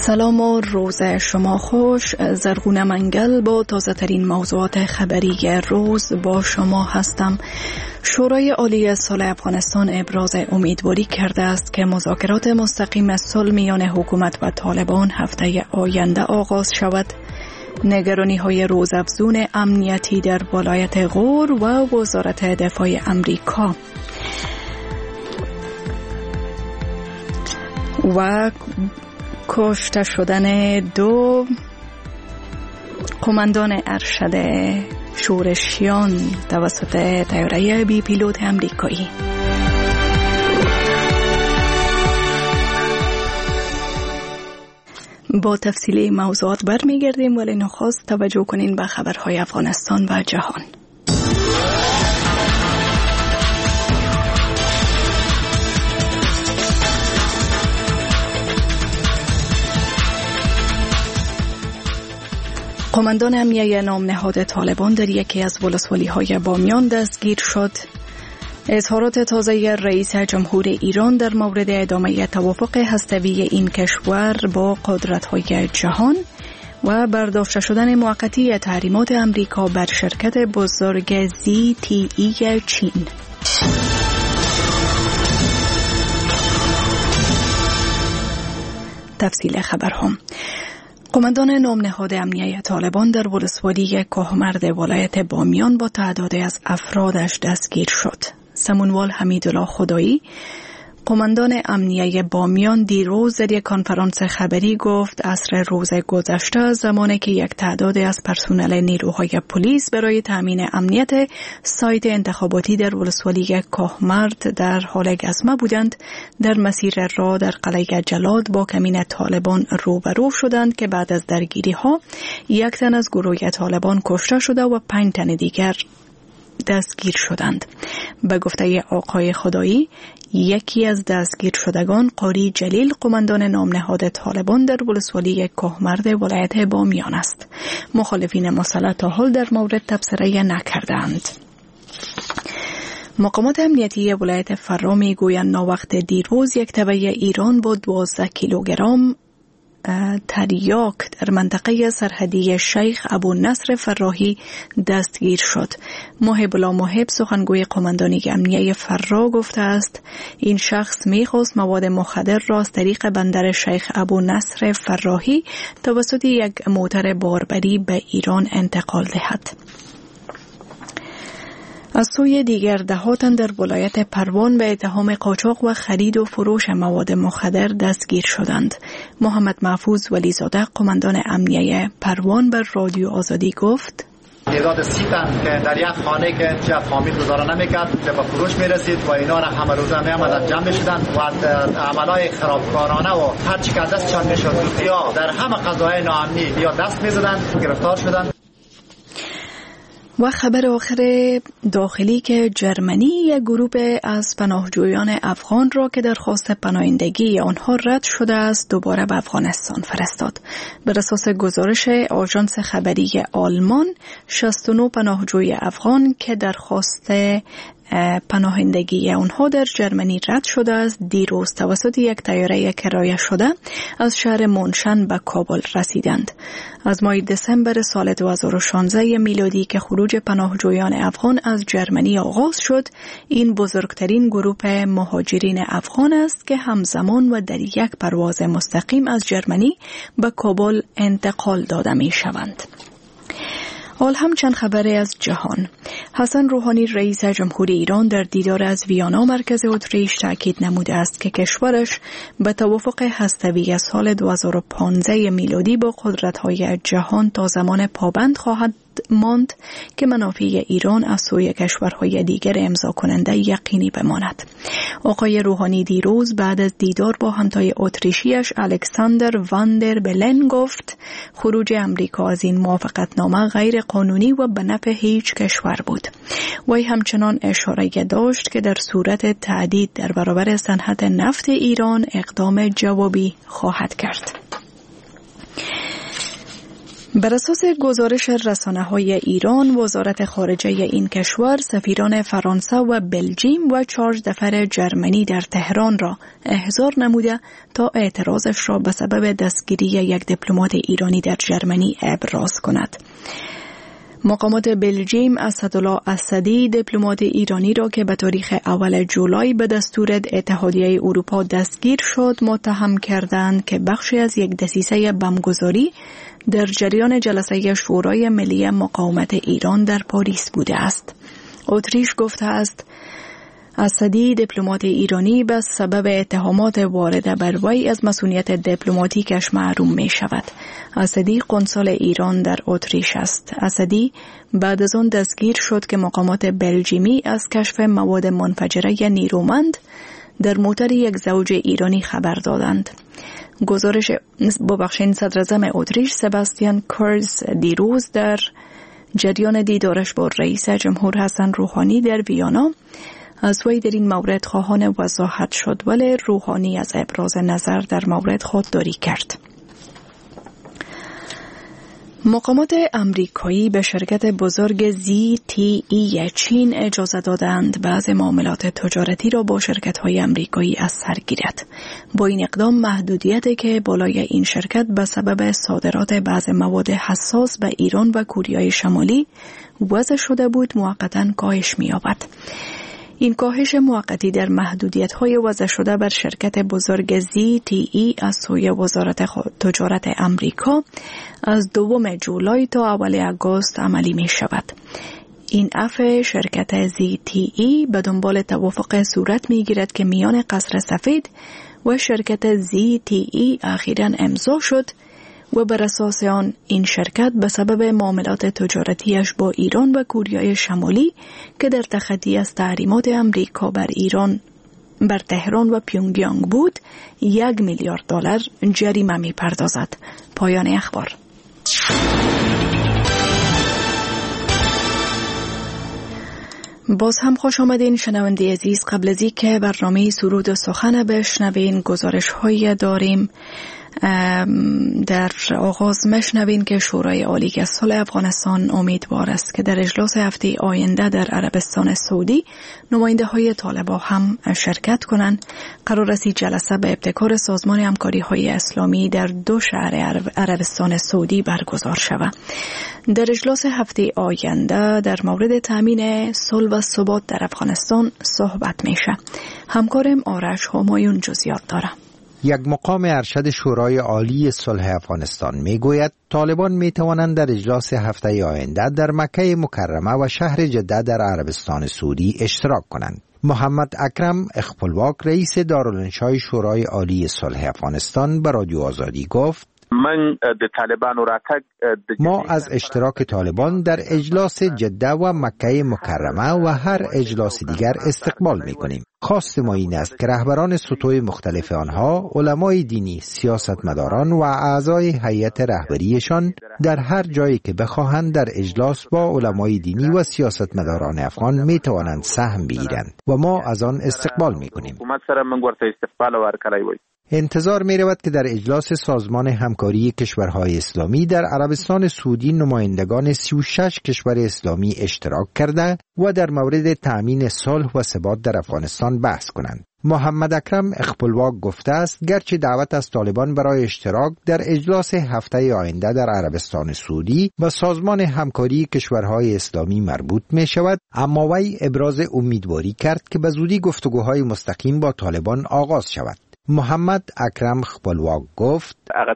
سلام و روز شما خوش. زرغونه منگل با تازه ترین موضوعات خبری روز با شما هستم. شورای عالی صلح افغانستان ابراز امیدواری کرده است که مذاکرات مستقیم صلح میان حکومت و طالبان هفته آینده آغاز شود. نگرانی های روزافزون امنیتی در ولایت غور و وزارت دفاع امریکا و کشته شدن 2 قماندان ارشد شورشیان توسط طیاره بی پیلوت امریکایی. با تفصیل موضوعات برمیگردیم، ولی نخست توجه کنین به خبرهای افغانستان و جهان. قماندان امنیه نام نهاد طالبان در یکی از ولسوالی‌های بامیان دستگیر شد. اظهارات تازه رئیس جمهور ایران در مورد ادامه توافق هسته‌ای این کشور با قدرت‌های جهان و برداشته شدن موقتی تحریمات امریکا بر شرکت بزرگ ZTE چین. تفصیل خبرهم. قماندان نام نهاد امنیه طالبان در ولسوالی کهمرد ولایت بامیان با تعدادی از افرادش دستگیر شد. سمونوال حمیدالله خدایی، قماندان امنیه بامیان، دیروز در یک کنفرانس خبری گفت عصر روز گذشته، زمانی که یک تعداد از پرسنل نیروهای پلیس برای تامین امنیت سایت انتخاباتی در ولسوالی کهمرد در حال گزمه بودند، در مسیر راه در قلعه جلاد با کمین طالبان روبرو شدند که بعد از درگیری ها 1 تن از گروه طالبان کشته شده و 5 تن دیگر دستگیر شدند. به گفته آقای خدایی، یکی از دستگیر شدگان قاری جلیل، قماندان نام نهاد طالبان در ولسوالی کهمرد ولایت بامیان است. مخالفین مسلح تا حال در مورد تبصره نکردند. مقامات امنیتی ولایت فرا میگویند ناوقت دیروز یک تبع ایران با 12 کیلوگرم تریاک در منطقه سرحدی شیخ ابو نصر فراهی دستگیر شد. محب الله محب، سخنگوی قماندانی امنیه فرا، گفته است این شخص میخواست مواد مخدر را از طریق بندر شیخ ابو نصر فراهی توسط یک موتر باربری به ایران انتقال دهد. از سوی دیگر دهات در ولایت پروان به اتهام قاچاق و خرید و فروش مواد مخدر دستگیر شدند. محمد محفوظ ولیزاده، قماندان امنیه پروان، بر رادیو آزادی گفت تعداد 30 تن که در یک خانه که چه فامیل گذاره نمیکرد که به فروش میرسید و اینا را همه روزه میامدن جمع میشدن و عملای خرابکارانه و هر چی که از دستشان میشد یا در همه قضایای ناامنی یا دست میزدن، گرفتار شدن. و خبر آخر داخلی که جرمنی یک گروه از پناهجویان افغان را که درخواست پناهندگی آنها رد شده است دوباره به افغانستان فرستاد. بر اساس گزارش آژانس خبری آلمان، 69 پناهجوی افغان که درخواست پناهندگی آنها در جرمنی رد شده است، دیروز توسط یک طیاره کرایه شده از شهر مونشن به کابل رسیدند. از ماه دسامبر سال 2016 میلادی که خروج پناهجویان افغان از جرمنی آغاز شد، این بزرگترین گروه مهاجرین افغان است که همزمان و در یک پرواز مستقیم از جرمنی به کابل انتقال داده می شوند. حال هم چند خبری از جهان. حسن روحانی رئیس جمهور ایران در دیدار از ویانا مرکز اتریش تاکید نموده است که کشورش به توافق هسته‌ای سال 2015 میلادی با قدرت‌های جهان تا زمان پابند خواهد ماند که منافع ایران از سوی کشورهای دیگر امضا کننده یقینی بماند. آقای روحانی دیروز بعد از دیدار با همتای اتریشیش الکساندر واندر بلن گفت خروج امریکا از این موافقتنامه غیر قانونی و به نفع هیچ کشور بود. وی همچنان اشاره داشت که در صورت تهدید در برابر صنعت نفت ایران اقدام جوابی خواهد کرد. بر اساس گزارش رسانه‌های ایران، وزارت خارجه این کشور سفیران فرانسه و بلژیم و 4 نفر جرمنی در تهران را احضار نموده تا اعتراضش را به سبب دستگیری یک دیپلمات ایرانی در جرمنی ابراز کند. مقامات بلژیم اسدالله اسدی دیپلمات ایرانی را که به تاریخ اول جولای به دستور اتحادیه اروپا دستگیر شد متهم کردند که بخشی از یک دسیسه بمبگذاری در جریان جلسه شورای ملی مقاومت ایران در پاریس بوده است. اتریش گفته است اسدی دیپلمات ایرانی به سبب اتهامات وارده بر وی از مسئولیت دیپلماتیکش محروم می شود. اسدی قنصل ایران در اتریش است. اسدی بعد از آن دستگیر شد که مقامات بلژیمی از کشف مواد منفجره نیرومند در موتر یک زوج ایرانی خبر دادند. گزارش صدر اعظم اتریش سباستیان کورز دیروز در جریان دیدارش با رئیس جمهور حسن روحانی در ویانا از وی در این مورد خواهان وضاحت شد، ولی روحانی از ابراز نظر در مورد خودداری کرد. مقامات امریکایی به شرکت بزرگ ZTE چین اجازه دادند بعض معاملات تجارتی را با شرکت‌های امریکایی از سر گیرد. با این اقدام محدودیتی که بالای این شرکت به سبب صادرات بعض مواد حساس به ایران و کره شمالی وضع شده بود موقتاً کاهش می‌یابد. این کاهش موقتی در محدودیت‌های وضع شده بر شرکت بزرگ ZTE از سوی وزارت تجارت امریکا از 2 جولای تا اول آگوست عملی می شود. این عفو شرکت ZTE به دنبال توافق صورت می گیرد که میان قصر سفید و شرکت ZTE اخیراً امضا شد و بر اساس آن این شرکت به سبب معاملات تجارتیش با ایران و کره شمالی که در تخطی از تحریمات امریکا بر ایران بر تهران و پیونگیانگ بود 1 میلیارد دلار جریمه می پردازد. پایان اخبار. باز هم خوش آمدین شنونده عزیز. قبل از اینکه برنامه سرود و سخن بشنوین گزارش هایی داریم. در آغاز مشنوین که شورای عالی صلح افغانستان امیدوار است که در اجلاس هفته آینده در عربستان سعودی نماینده های طالبان هم شرکت کنند. قرار است جلسه به ابتکار سازمان همکاری های اسلامی در 2 شهر عربستان سعودی برگزار شود. در اجلاس هفته آینده در مورد تامین صلح و ثبات در افغانستان صحبت میشه. همکارم آرش همایون جزئیات داره. یک مقام ارشد شورای عالی صلح افغانستان میگوید طالبان میتوانند در اجلاس هفته آینده در مکه مکرمه و شهر جده در عربستان سعودی اشتراک کنند. محمد اکرم اخپلواک رئیس دارالانشای شورای عالی صلح افغانستان به رادیو آزادی گفت ما از اشتراک طالبان در اجلاس جده و مکه مکرمه و هر اجلاس دیگر استقبال می‌کنیم. خواست ما این است که رهبران سطوح مختلف آنها، علمای دینی، سیاستمداران و اعضای هیئت رهبریشان در هر جایی که بخواهند در اجلاس با علمای دینی و سیاستمداران افغان می‌توانند سهم بگیرند و ما از آن استقبال می‌کنیم. انتظار می رود که در اجلاس سازمان همکاری کشورهای اسلامی در عربستان سعودی نمایندگان 36 کشور اسلامی اشتراک کرده و در مورد تأمین صلح و ثبات در افغانستان بحث کنند. محمد اکرم اخپلواک گفته است گرچه دعوت از طالبان برای اشتراک در اجلاس هفته آینده در عربستان سعودی و سازمان همکاری کشورهای اسلامی مربوط می شود، اما وی ابراز امیدواری کرد که به زودی گفتگوهای مستقیم با طالبان آغاز شود. محمد اکرم خپلواک گفت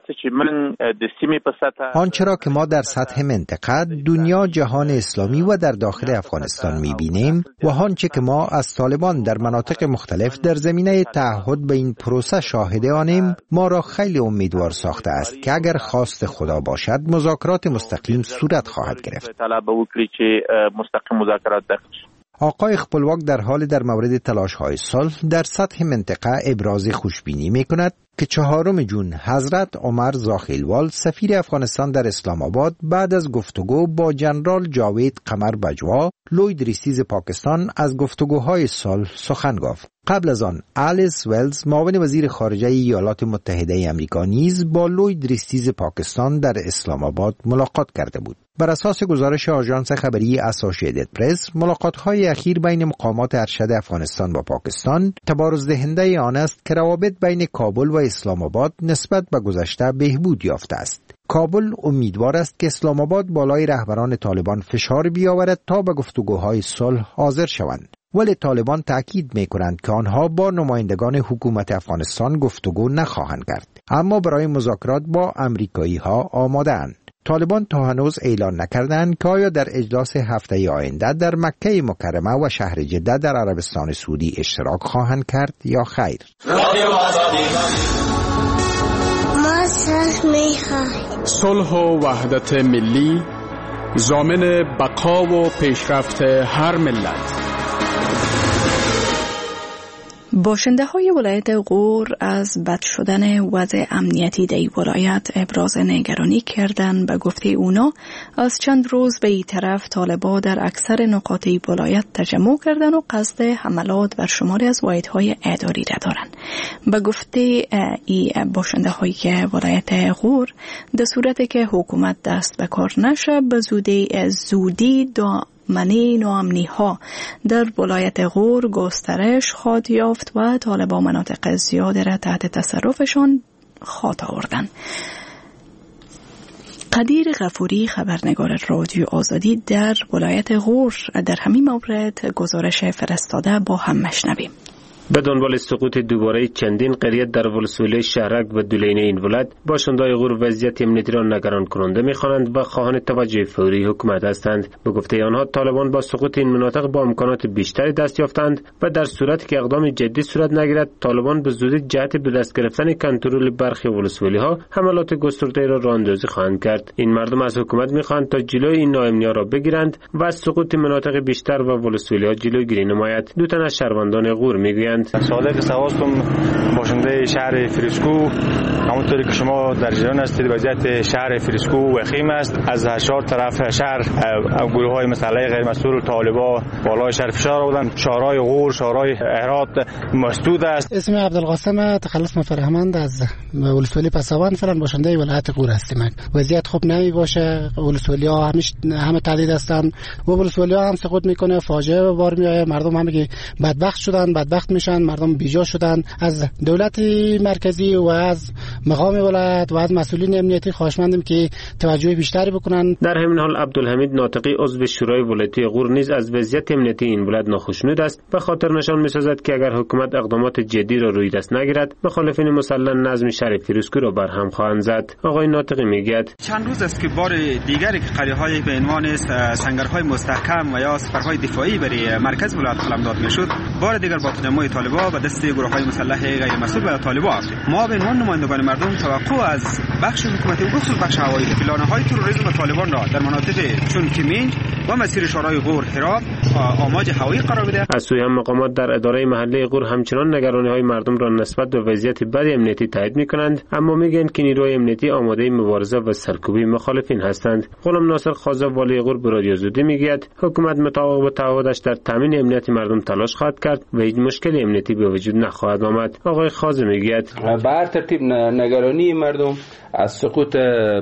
آنچه را که ما در سطح منطقه، دنیا، جهان اسلامی و در داخل افغانستان می‌بینیم و آنچه که ما از طالبان در مناطق مختلف در زمینه تعهد به این پروسه شاهد آنیم ما را خیلی امیدوار ساخته است که اگر خواست خدا باشد مذاکرات مستقیم صورت خواهد گرفت. آقای خپلواک در حال در مورد تلاش‌های صلح در سطح منطقه ابراز خوشبینی می‌کند که 4 جون حضرت عمر زاخیلوال سفیر افغانستان در اسلام آباد بعد از گفتگو با جنرال جاوید قمر بجوا لوی دریستیز پاکستان از گفتگوهای صلح سخن گفت. قبل از آن آلیس ولز معاون وزیر خارجه ایالات متحده آمریکا نیز با لوی دریستیز پاکستان در اسلام آباد ملاقات کرده بود. بر اساس گزارش آژانس خبری اسوسییتد پرس، ملاقات‌های اخیر بین مقامات ارشد افغانستان با پاکستان تبارزدهنده آن است که روابط بین کابل و اسلام آباد نسبت به گذشته بهبود یافته است. کابل امیدوار است که اسلام آباد بالای رهبران طالبان فشار بیاورد تا به گفتگوهای صلح حاضر شوند. ولی طالبان تأکید می‌کنند که آنها با نمایندگان حکومت افغانستان گفتگو نخواهند کرد، اما برای مذاکرات با امریکایی‌ها آماده‌اند. طالبان تا هنوز اعلان نکردند که آیا در اجلاس هفته آینده در مکه مکرمه و شهر جده در عربستان سعودی اشتراک خواهند کرد یا خیر. صلح و وحدت ملی ضامن بقا و پیشرفت هر ملت. باشنده های ولایت غور از بد شدن وضع امنیتی در ولایت ابراز نگرانی کردند. به گفته اونا از چند روز به این طرف طالبا در اکثر نقاط ولایت تجمع کردند و قصد حملات بر شماری از واحدهای اداری را دارند. به گفته این باشنده های ولایت غور، در صورتی که حکومت دست به کار نشه به زودی منی ناامنی ها در ولایت غور گسترش خواهد یافت و طالبا مناطق زیاده را تحت تصرفشان خواهد آوردند. قدیر غفوری، خبرنگار رادیو آزادی در ولایت غور، در همین مورد گزارش فرستاده، با هم مشنویم. به دنبال سقوط دوباره چندین قریه در ولسوالی شهرک و دولینه این ولایت، باشنده‌های غور وضعیت امنیتی را نگران کننده می‌خوانند و خواهان توجه فوری حکومت هستند. به گفته آنها طالبان با سقوط این مناطق با امکانات بیشتری دست یافتند و در صورتی که اقدام جدی صورت نگیرد طالبان به زودی جهت به دست گرفتن کنترل برخی ولسوالی‌ها حملات گسترده‌ای را راه‌اندازی خواهند کرد. این مردم از حکومت می‌خواهند تا جلوی این ناامنی‌ها را بگیرند و از سقوط مناطق بیشتر و ولسوالی‌ها جلوگیری نماید. دو تن از شهروندان غور می‌گویند صادق سواستم، باشنده شهر فریسکو. همونطوری که شما در جریان هستید وضعیت شهر فریسکو وخیم است. از 80 طرف شهر گروه‌های مسلح غیر مسئول طالبا بالای شهر فشار آوردن. شهرهای غور، شهرهای هرات مسدود است. اسم عبدالقاسم تخلص مفرحمند از ولسوالی پسابند، فعلا باشنده ولایت غور هستیم. وضعیت خوب نمی باشه. ولسوالی‌ها همه تعدید هستند و ولسوالی‌ها هم سقوط میکنه، فاجعه به بار میاد. مردم همه بدبخت شدن، بدبخت میشن، مردم بیجا شدن. از دولت مرکزی و از مقام ولایت و از مسئولین امنیتی خواهشمندیم که توجه بیشتری بکنن. در همین حال عبدالحمید ناطقی عضو شورای ولایتی غور نیز از وضعیت امنیتی این ولایت ناخوشنود است و خاطر نشان می‌سازد که اگر حکومت اقدامات جدی را روی دست نگیرد مخالفین مسلح نظم شهر فیروزکو را برهم خواهند زد. آقای ناطقی میگوید چند روز است که بار دیگری که قریه‌های به عنوان سنگرهای مستحکم و یا سپرهای دفاعی برای مرکز ولایت قلمداد میشد، بار دیگر با تجمع طالبان و دست گروه‌های مسلح غیر مسئول برای طالبان افتاد. ما به عنوان نمایندگان مردم توقع از بخش حکومتی و بخصوص بخش هوایی که لانه‌های تروریسم طالبان را در مناطق چون کمینج و مسیر شورای غور هرات آماج هوایی قرار بده. از سوی هم مقامات در اداره محلی غور همچنان نگرانی‌های مردم را نسبت به وضعیت بد امنیتی تایید می‌کنند، اما میگویند که نیروهای امنیتی آماده مبارزه و سرکوبی مخالفین هستند. غلام ناصر خازه والی غور به رادیو آزادی میگوید حکومت مطابق با تعهدش در تامین امنیت مردم تلاش خواهد کرد و هیچ مشکلی امنیتی به وجود نخواهد آمد. آقای خازه میگوید به هر ترتیب نگرانی مردم از سقوط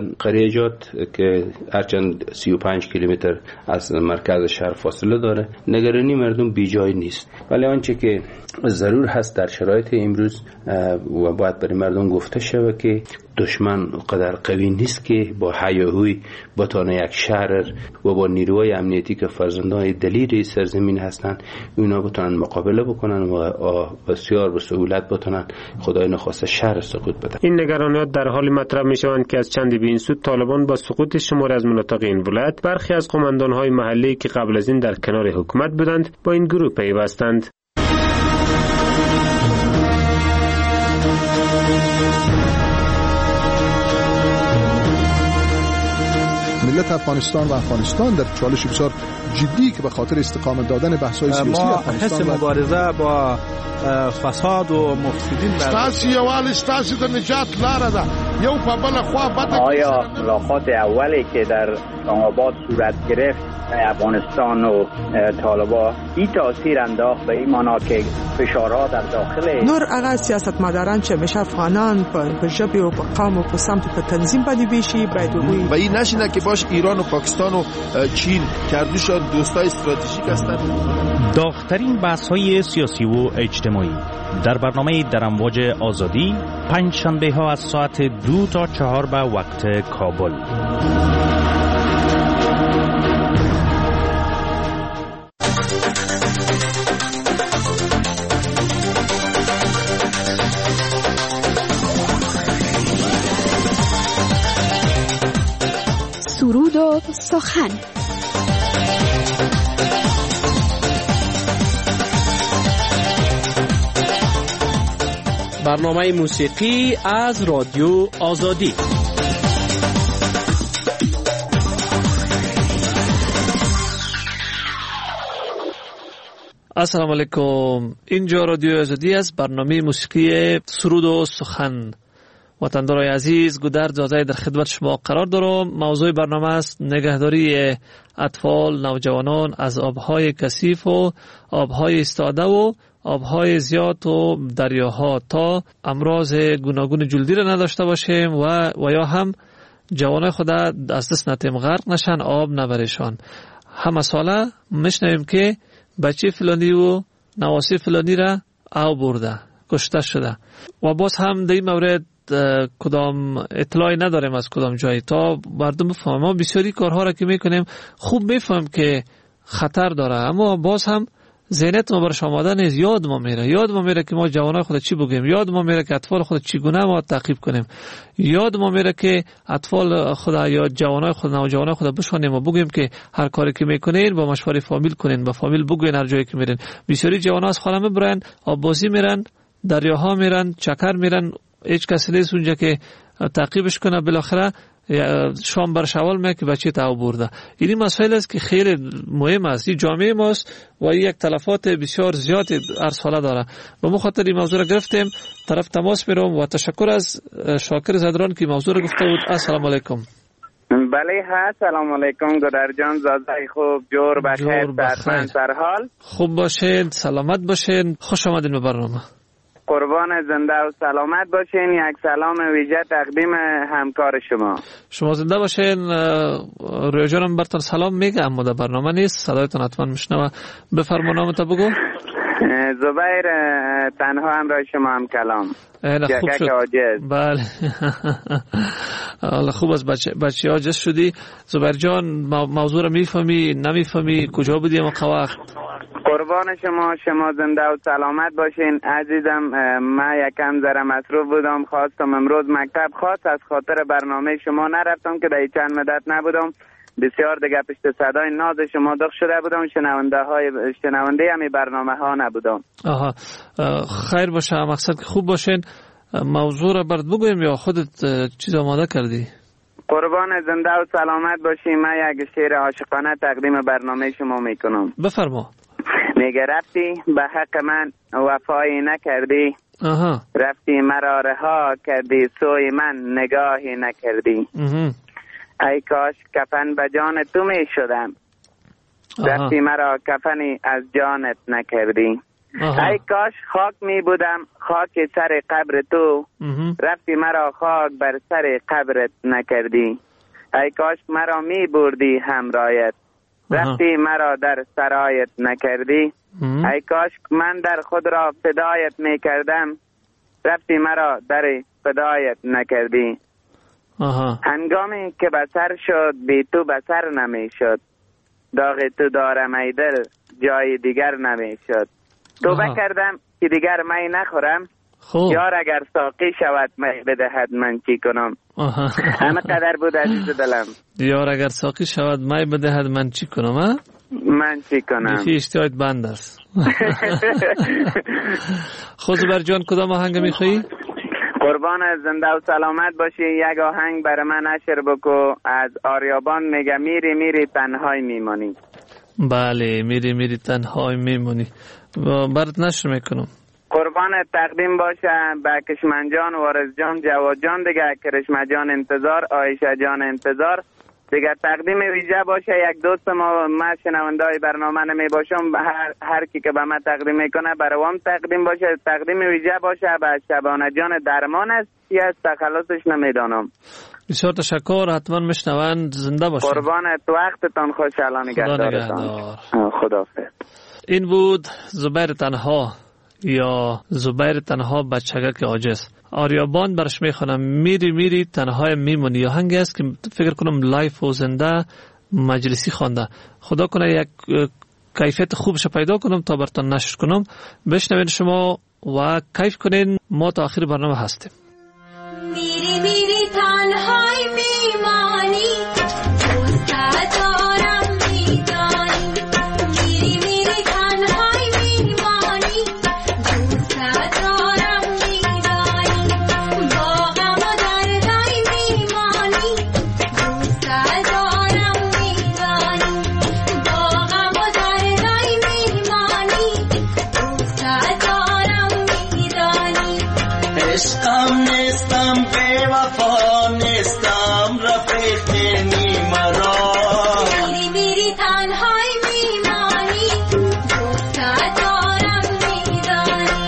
قریجات که هرچند 35 کیلومتر از مرکز شهر فاصله داره، نگرانی مردم بیجای نیست، ولی آنچه که ضرور هست در شرایط امروز و باید برای مردم گفته شود که دشمن قدر قوی نیست که با هیاهوی بتونه یک شهر و با نیروهای امنیتی که فرزندان دلیر سرزمین هستند اونا بتونن مقابله بکنن و بسیار به سهولت بتونن خدای نخواسته شهر سقوط بده. این نگرانیات در حال مطرح میشوند که از چندی به این سو طالبان با سقوط شمار از مناطق این ولایت برخی از قماندان‌های محلی که قبل از این در کنار حکومت بودند با این گروه پیوستند. ملت افغانستان و افغانستان در چالش بسیار جدی که به خاطر استقامت دادن بحث‌های سیاسی افغانستان ما حس مبارزه با فساد و مفسدین ستاسي یوال ستاسي د نجات لاره ده یو په بل خوا بده. آیا ملاقات اولی که در آباد صورت گرفت افغانستان و طالبان این تاثیر انداخت به این معنا که فشارها در داخل نور هغه سیاستمداران چې همیشه افغانان په ژبه او په قوم او په سمت په تنظیم باندې بیشي باید وګوري و این نشینه که باش ایران و پاکستان و چین کردوشان دوستای استراتژیک هستند. داغ‌ترین بحث‌های سیاسی و اجتماعی در برنامه در امواج آزادی پنج شنبه ها از ساعت 2 تا 4 به وقت کابل. سرود و سخن. برنامه موسیقی از رادیو آزادی. السلام علیکم. اینجا رادیو آزادی است. برنامه موسیقی سرود و سخن. وطندارای عزیز، گودرد زاده در خدمت شما قرار دارم. موضوع برنامه است نگهداری اطفال، نوجوانان از آبهای کثیف و آبهای ایستاده و آبهای زیاد و دریاها تا امراض گوناگون جلدی را نداشته باشیم و یا هم جوانای خود از دست ندیم، غرق نشن، آب نبرشان. همه ساله میشنویم که بچه فلانی و نواسی فلانی را آب برده، کشته شده و باز هم در این مورد کدام اطلاعی نداریم از کدام جایی تا مردم بفهمیم. ما بسیاری کارها را که میکنیم خوب میفهم که خطر داره، اما باز هم ذهنیت ما برش آماده نیست. یاد ما میره که ما جوانای خود چی بگیم، یاد ما میره که اطفال خود چگونه ما تعقیب کنیم، یاد ما میره که اطفال خود یا جوانای خود، نوجوانای خود بشونیم و بگیم که هر کاری که میکنین با مشوره فامیل کنین، با فامیل بگوین هر جایی که میرین. بسیاری جوانا از خانه میبرن، آب بازی میرن، دریاها میرن، چکر میرن، هیچ کسی نیست اونجا که تعقیبش کنه. بالاخره شام بر شوال میگه که بچه تا برده. این مسئله است که خیلی مهم است. این جامعه ماست و یک تلفات بسیار زیاد هر ساله داره. به مخاطر این موضوع را گرفتیم، طرف تماس میرم و تشکر از شاکر زدران که موضوع را گفته بود. السلام علیکم. بله ها، سلام علیکم گودر جان، زاده خوب، جور بخیر، سرمند سرحال. خوب باشین، سلامت باشین، خوش آمدین به برنامه. قربان زنده و سلامت باشین. یک سلام ویژه تقدیم همکار شما زنده باشین. رویا جانم برتون سلام میگه اما در برنامه نیست، صدایتون حتما میشنوه. بفرما نامت بگو. زبیر تنها همراه شما هم کلام. خوب شد. بله. خوب از بچه عاجز شدی. زبیر جان موضوع رو میفهمی نمیفهمی؟ کجا بودی موقع وقت؟ قربان شما زنده و سلامت باشین عزیزم. من یکم ذره مصروف بودم، خواستم امروز مکتب خاص از خاطر برنامه شما نرفتم که در چند مدت نبودم. بسیار دیگه پشت صدای ناز شما دخ شده بودم، شنونده همی برنامه ها نبودم. آها، خیر باشه، مقصد که خوب باشین. موضوع را برد بگویم یا خودت چیز آماده کردی؟ قربان زنده و سلامت باشی. من یک شعر عاشقانه تقدیم برنامه شما میکنم. بفرما. میگه رفتی به حق من وفایی نکردی، رفتی مرا رها کردی، سوی من نگاهی نکردی. ای کاش کفن به جان تو می شدم، رفتی مرا کفنی از جانت نکردی. ای کاش خاک می بودم خاک سر قبر تو، رفتی مرا خاک بر سر قبرت نکردی. ای کاش مرا می بردی همراهت، رفتی مرا در سرایت نکردی. ای کاش من در خود را فدایت می کردم، رفتی مرا در فدایت نکردی. هنگامی که بسر شد بی تو بسر نمی شد، داغ تو دارم ای دل جای دیگر نمی شد. توبه کردم که دیگر می نخورم، یار اگر ساقی شود می بدهد من چی کنم. همه قدر بود عزیز دلم. یار اگر ساقی شود می بدهد من چی کنم. من چی کنم؟ بیخی اشتیاقت بند است. خود زبر جان کدام آهنگ میخوایی؟ قربان زنده و سلامت باشی. یک آهنگ برای من نشر بکو از آریابان، میگه میری میری تنهای میمانی. بله میری میری تنهای میمونی، برات نشر میکنم. قربان تقدیم باشه به کشمن جان، وارث جان، جواد جان دیگه، کرشمه جان انتظار، عایشه جان انتظار دیگه. تقدیم ویژه باشه یک دوست ما شنوندای برنامه نمی باشم، هر کی که به من تقدیم میکنه برام تقدیم باشه. تقدیم ویژه باشه به شبانه جان درمان است که از تخلصش نمیدانم. بسیار تشکر، حتما میشنوند. زنده باشید. قربان وقتتان خوش. الله نگهدارتان. خداحافظ. این بود زبیر تنها یا زبیر تنها بچگک عاجز. آریابان برش میخونم میری میری تنهای میمونی. یا هنگی است که فکر کنم لایف و زنده مجلسی خوانده. خدا کنه یک کیفیت خوبش پیدا کنم تا براتون نشر کنم. بشنوین شما و کیف کنین. ما تا آخر برنامه هستیم. میری میری تنهای میمانی، دوست دارم میدانی. میری میری تنهای میمانی، دوست دارم میدانی. با غم و دردای میمانی، دوست دارم میدانی. با غم و دردای میمانی، دوست دارم میدانی. عشقم نیستم بی وفا نیستم رفیق مرا. میری میری تنهای میمانی، دوست دارم میدانی.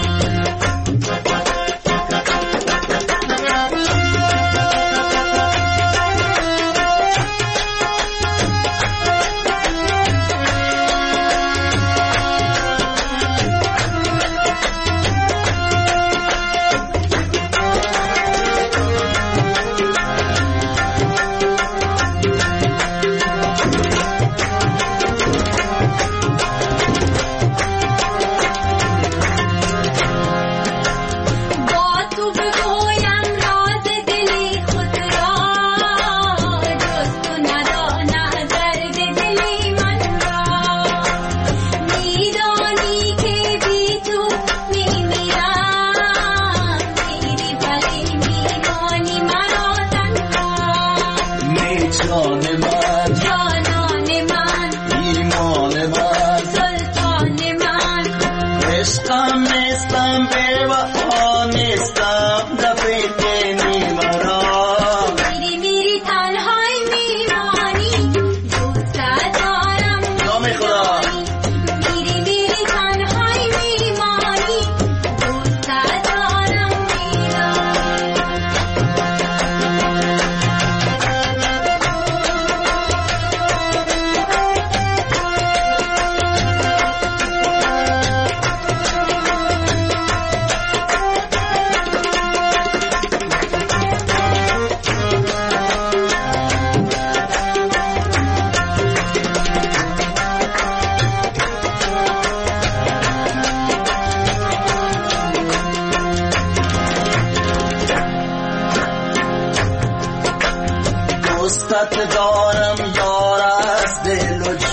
دوستت دارم یار از دل و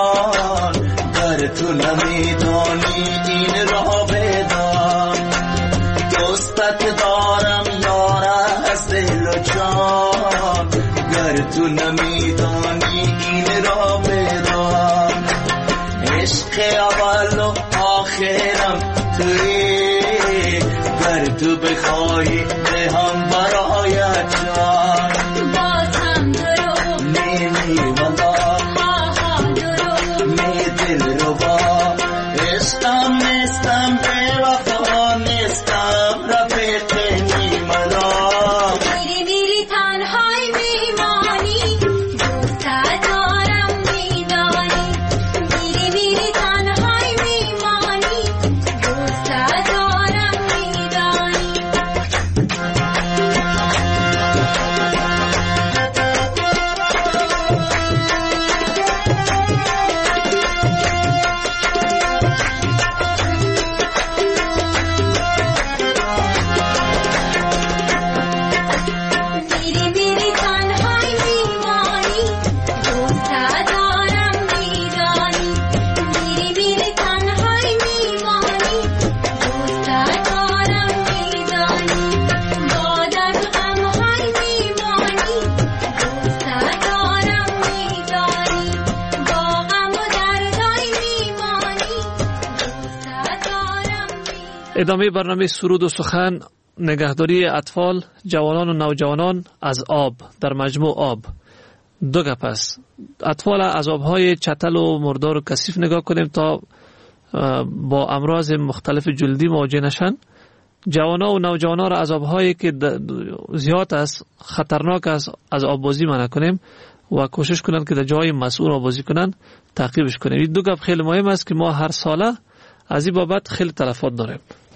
جان، گر تو نمیدانی این را بدان. دوستت دارم یار از دل و جان، گر تو نمیدانی این را بدان. عشق اول و آخرم توی، گر تو بخواهی دهم برایت جان. ادامه برنامه سرود و سخن، نگهداری اطفال، جوانان و نوجوانان از آب در مجموع آب. دو گپ است. اطفال از آبهای چتل و مردار و کثیف نگاه کنیم تا با امراض مختلف جلدی مواجه نشن. جوانان و نوجوانان را از آبهایی که زیاد است، خطرناک است، از آب بازی منع کنیم و کوشش کنند که در جای مسئول آب بازی کنند تعقیبش کنیم. این دو گپ خیلی مهم است که ما هر ساله از این بابت خیلی تلفات داریم.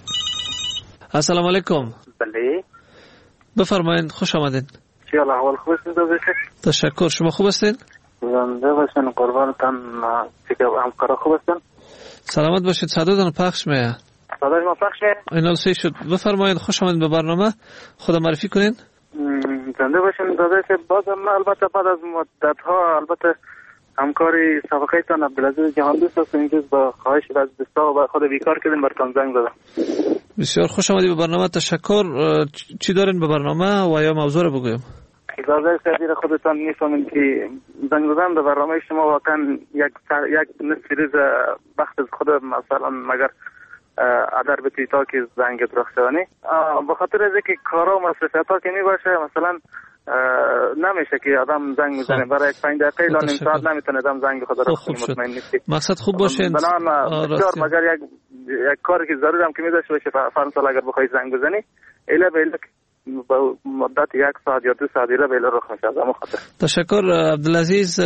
السلام علیکم. بله. بفرمایید، خوش آمدین. چی احوال، خوب هستید؟ تشکر. شما خوب هستین؟ زنده باشین، قربانتان. چیکار همکارا خوب هستن؟ سلامت باشید. صداتون پخش میاد. صدای ما پخش میاد؟ اینا سه شد. بفرمایید، خوش آمدید به برنامه. خود معرفی کنین. زنده باشین. داداش بازم البته بعد از مدت ها البته همکاری سابقه تان عبدالعزیز جهاندوست هستم. امروز با خواهش از دوستا و خود بیکار کردیم براتون زنگ زدم. بسیار خوش آمدید به برنامه. تشکر. چی دارین به برنامه و یا موضوع رو بگویم؟ اجازه سعیدی خودتان میفهمین که زنگ زدن به برنامه شما واقعا یک نصف روز وقت از خود مثلا مگر ادر به تویتا که زنگ درخت شوانی به خاطر از که کارا و مصرفیت ها که می باشه مثلا نمیشه که آدم زنگ میزنه. برای یک 5 دقیقه الا نیم ساعت نمیتونه آدم زنگ خود را کنه. مطمئن نیستی. مقصد خوب باشه. بسیار مگر یک کاری که ضروری هم که میداشته باشه فرض اگر بخوای زنگ بزنی الا به با مدت 1 ساعت یا 2 ساعت الا به رخ میشه. از همون خاطر تشکر. عبدالعزیز،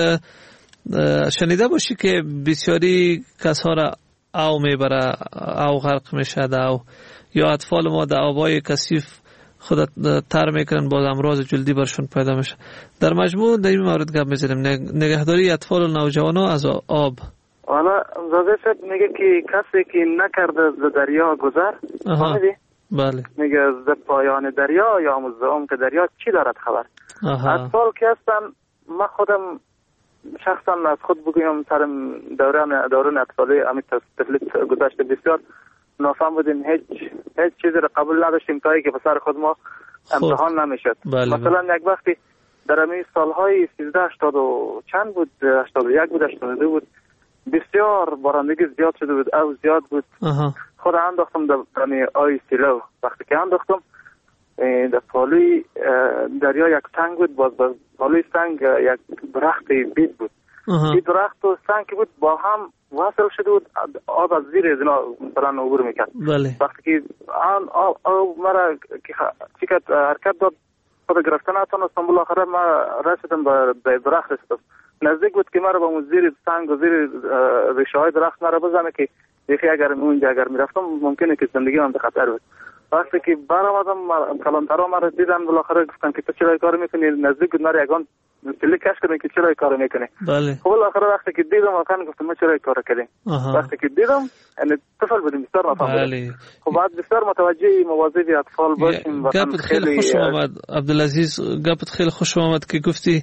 شنیده باشی که بسیاری کسا را او میبره، او غرق میشه، او یا اطفال ما در آبای کثیف خودت تر میکنن، باز امراض جلدی برشون پیدا میشه. در مجموع در این مورد گپ میزنیم، نگهداری اطفال و نوجوانان از آب. حالا زاده شد میگه که کسی که نکرده ز دریا گذر، فهمیدی؟ بله. میگه ز پایان دریا یا مزدهم که دریا چی دارد خبر. اطفال که هستن، من خودم شخصا از خود بگویم سرم دوران اطفالی امی تفلیت گذشته بسیار نافهم بودیم. هیچ چیزی را قبول نداشتیم تا که به سر خود ما امتحان نمیشد. مثلا یک وقتی در امی سالهای 1380 و چند بود، 81 بود، 82 بود، بسیار بارندگی زیاد شده بود، او زیاد بود. خود انداختم در امی آی سیلو. وقتی که انداختم در پالوی دریا یک سنگ بود، باز پالوی سنگ یک درخت بید بود. این درخت و سنگ بود با هم وصل شده بود، آب از زیر از اینا مثلا عبور میکرد. وقتی که آب مرا که حرکت داد خود گرفتن نتونستم، بالاخره ما رسیدم به درخت رسیدم. نزدیک بود که مرا با زیر سنگ و زیر ریشه های درخت مرا بزنه که دیگه اگر میرفتم ممکنه که زندگی من به خطر بود. وقتی که برآمدم کلانترها مرا دیدن، بالاخره گفتن که تو چرا کار میکنی؟ نزدیک بود مرا یگان کلی کش کردن که چرا کار میکنی. خب بالاخره وقتی که دیدم واقعا گفتم ما چرا کار کردیم. وقتی که دیدم یعنی طفل بودیم، بسیار نفهمیدم. خب بعد بسیار متوجه مواظب اطفال باشیم. گپت خیلی خوش اومد عبدالعزیز، گپت خیلی خوش اومد که گفتی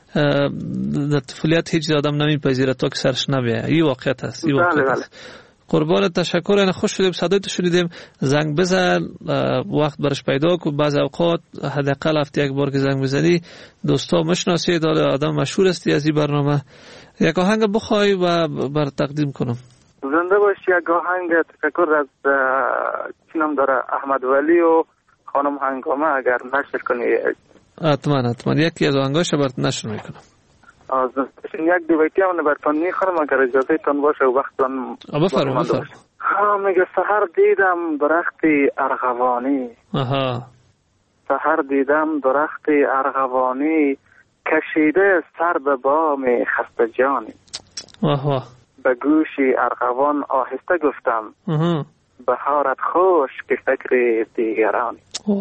در طفولیت هیچ آدم نمیپذیره تا که سرش نبیه. این واقعیت است. این واقعیت است. قربان تشکر. این خوش شدیم، صدایتو شنیدیم. زنگ بزن، وقت برش پیدا کن. بعض اوقات حداقل هفته یک بار که زنگ بزنی دوستا مشناسید، آدم مشهور هستی از این برنامه. یک آهنگ بخوای و بر تقدیم کنم. زنده باشی. یک آهنگ تشکر از چی نام داره، احمد ولی و خانم هنگامه اگر نشر کنی. حتما یکی از آهنگاش برات نشر میکنم. یک دو بیتی هم براتون میخورم اگر اجازه تان باشه و وقتتان بفرما. میگه سحر دیدم درختی ارغوانی، سحر دیدم درختی ارغوانی، کشیده سر به بام خسته جانی. به گوشی ارغوان آهسته گفتم، بهارت خوش که فکر دیگرانی.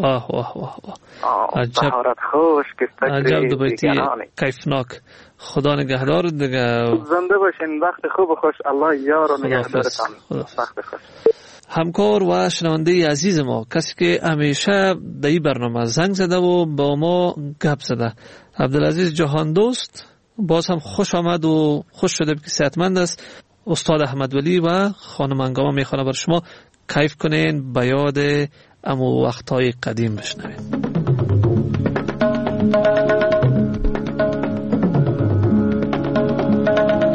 بهارت خوش که فکر دیگرانی. کیفناک. خدا نگهدار دیگه. زنده باشین. وقت خوب و خوش. الله یار و نگهدارتان. وقت خوش. همکار و شنونده عزیز ما، کسی که همیشه در این برنامه زنگ زده و با ما گپ زده، عبدالعزیز جهاندوست، باز هم خوش آمد و خوش شده که صحتمند است. استاد احمد ولی و خانم هنگامه میخوانه بر شما. کیف کنین، به یاد امو وقتهای قدیم بشنوین.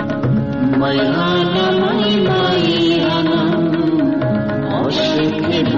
مای عالم عاشق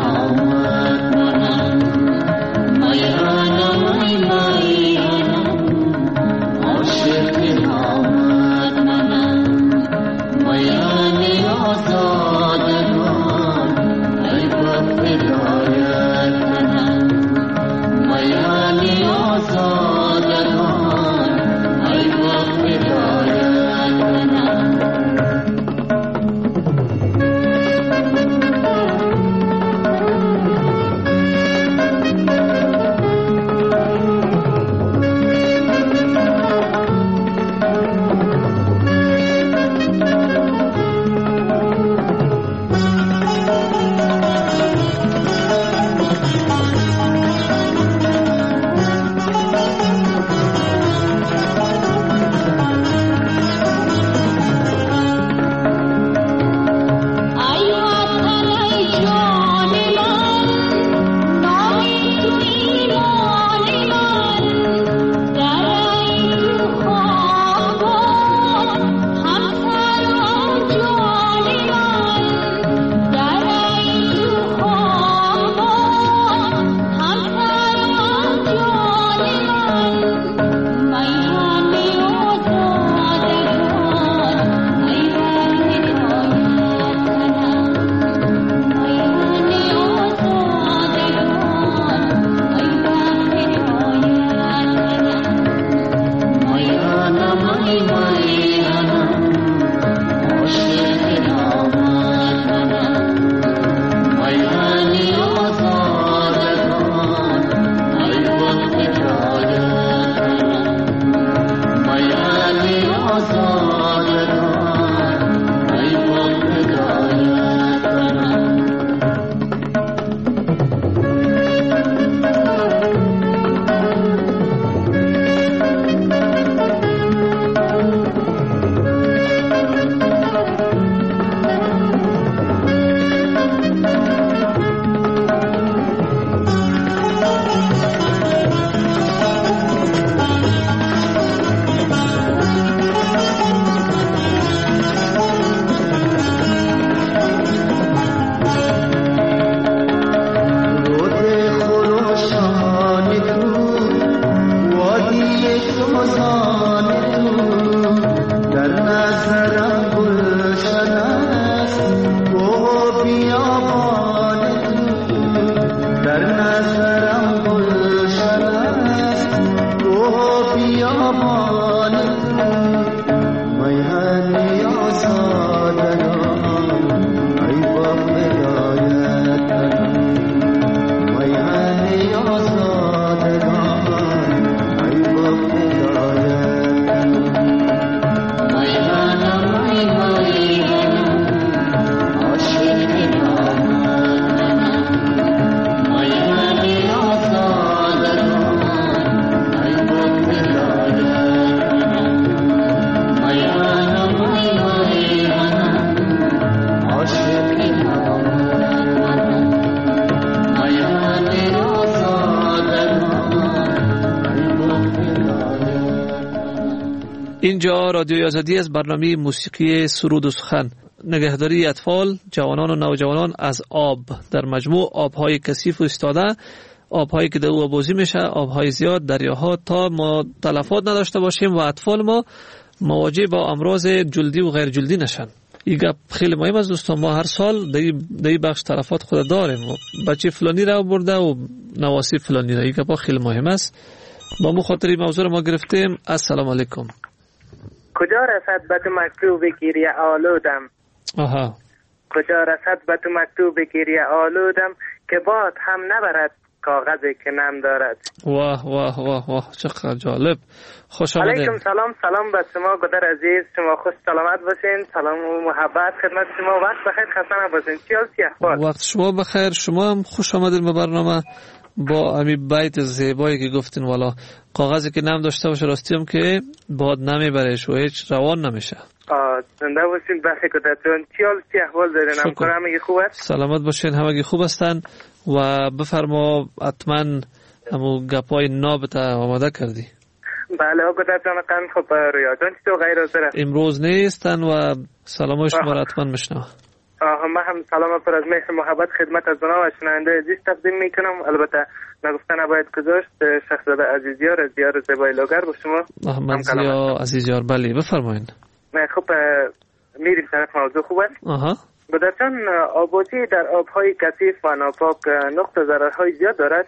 اینجا رادیوی آزادی از برنامه موسیقی سرود و سخن. نگهداری اطفال، جوانان و نوجوانان از آب در مجموع آبهای کثیف و ایستاده، آبهایی که در او آبوزی میشه، آبهای زیاد، دریاها، تا ما تلفات نداشته باشیم و اطفال ما مواجه با امراض جلدی و غیر جلدی نشن. این گپ خیلی مهم است دوستان. ما هر سال در بخش تلفات خود داریم، بچه فلانی را برده و نواسی فلانی را. این گپ خیلی مهم است. با مخاطری موضوع ما گرفتیم. السلام علیکم. کجا رسد به تو مکتوب گریه آلودم؟ آها. کجا رسد به تو مکتوب گریه آلودم که باد هم نبرد کاغذی که نم دارد. واه واه واه واه، چقدر جالب. خوش آمدید. علیکم سلام. سلام به شما گدر عزیز. شما خوش سلامت باشین. سلام و محبت خدمت شما. وقت بخیر، خسته نباشین. چی حال، چی احوال؟ وقت شما بخیر. شما هم خوش آمدید به برنامه. با امی بیت زیبایی که گفتین، والا کاغذی که نم داشته باشه راستی هم که باد نمیبرهش و هیچ روان نمیشه. زنده باشین. بخیر گدر جان. چی حال، چی احوال دارین؟ همکار همگی خوب است؟ سلامت باشین، همگی خوب هستن. و بفرما حتما همو گپای نابت آماده کردی. بله گدر جان. خب رویا جان چطور غیر حاضر؟ امروز نیستن و سلامای شما را حتما میشنوم. من هم سلام پر از مهر محبت خدمت از جناب و شنونده عزیز تقدیم میکنم. البته نگفته نباید گذاشت. شخصزاده عزیزیار از دیار زیبای لوگر با شما. احمد زیا عزیزیار. بله بفرمایین. خب میریم طرف موضوع. خوب است؟ بدرچان آبوزی در آبهای کثیف و ناپاک نقطه ضررهای زیاد دارد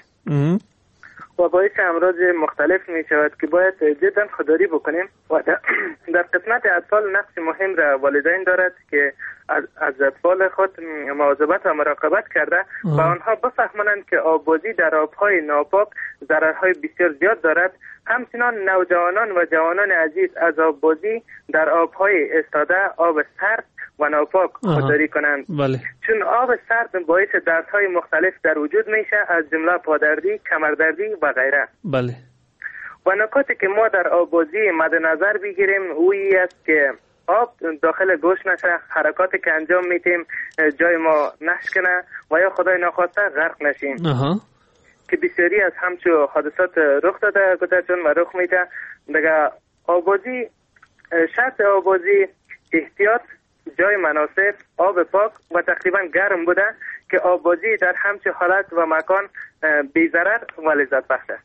و باعث امراض مختلف می شود که باید جدا خودداری بکنیم و در قسمت اطفال نقش مهم را والدین دارد که از اطفال خود مواظبت و مراقبت کرده و آنها بفهمانند که آبوزی در آبهای ناپاک ضررهای بسیار زیاد دارد. همچنان نوجوانان و جوانان عزیز از آبوزی در آبهای ایستاده، آب سرد و ناپاک خودداری کنند. بله. چون آب سرد باعث دردهای مختلف در وجود میشه، از جمله پادردی، کمردردی و غیره. بله. و نکاتی که ما در آبوزی مد نظر بگیریم اویی است که آب داخل گوش نشه، حرکاتی که انجام میتیم جای ما نشکنه و یا خدای ناخواسته غرق نشیم. که بسیاری از همچو حادثات رخ داده گذشتن و رخ میده. دیگه آبوزی، شرط آبوزی احتیاط، جای مناسب، آب پاک و تقریبا گرم بوده که آبوزی در همچه حالت و مکان بی ضرر و لذت بخش است.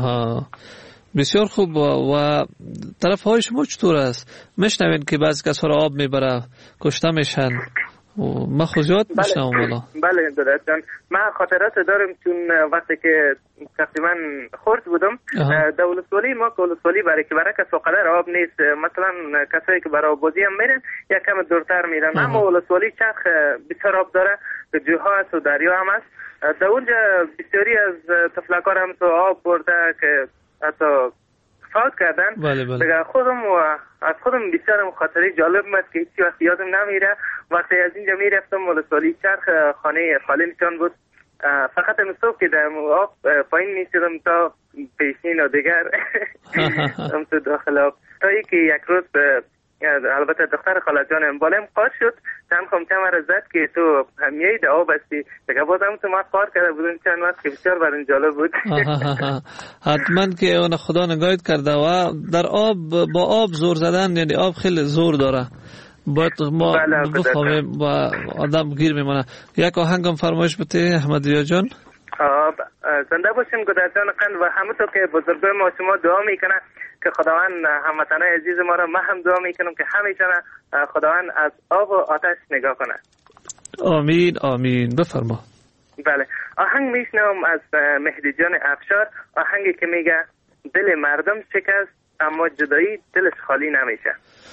بسیار خوب. و طرف های شما چطور است؟ میشنوین که بعضی کسا را آب میبره کشته میشن؟ ما خودیات میشنم والا. بله دادستان، من خاطرات دارم چون وقتی که تقریبا خرد بودم در ولسوالی ما که ولسوالی برای کس وقدر آب نیست، مثلا کسایی که برای آبوزی هم میرن یا کم دورتر میرن، اما ولسوالی چرخ بسیار آب داره، جوها هست و دریا هم هست. در اونجا بسیاری از طفلکار هم تو آب برده که حتی فوت کردن. بله بله. از خودم بسیار خاطره جالب است که هیچ وقت یادم نمیره. وقتی از اینجا میرفتم ولسوالی چرخ خانه خالی نشان بود، فقط صبح که در آب پایین میشدم تا پیشین و دیگر هم تو داخل آب، تا که یک روز البته دختر خاله جانم بالم قار شد، تن خمچه مرا زد که تو همیه در آب هستی. دیگه بازم تو ما قار کرده بودم چند وقت که بسیار برای جالب بود. حتما که اون خدا نگاهت کرده و در آب با آب زور زدن، یعنی آب خیلی زور داره، باید ما بفهمیم و آدم گیر میمونه. یک آهنگم فرمایش بده احمدیا جان. زنده باشیم گدرجان قند و همه تو که بزرگای ما شما دعا میکنه که خداوند هموطنای عزیز ما را، من هم دعا میکنم که همیشه خداوند از آب و آتش نگاه کنه. آمین آمین. بفرما. بله، آهنگ میشنم از مهدی جان افشار، آهنگی که میگه دل مردم شکست اما جدایی دلش خالی نمیشه.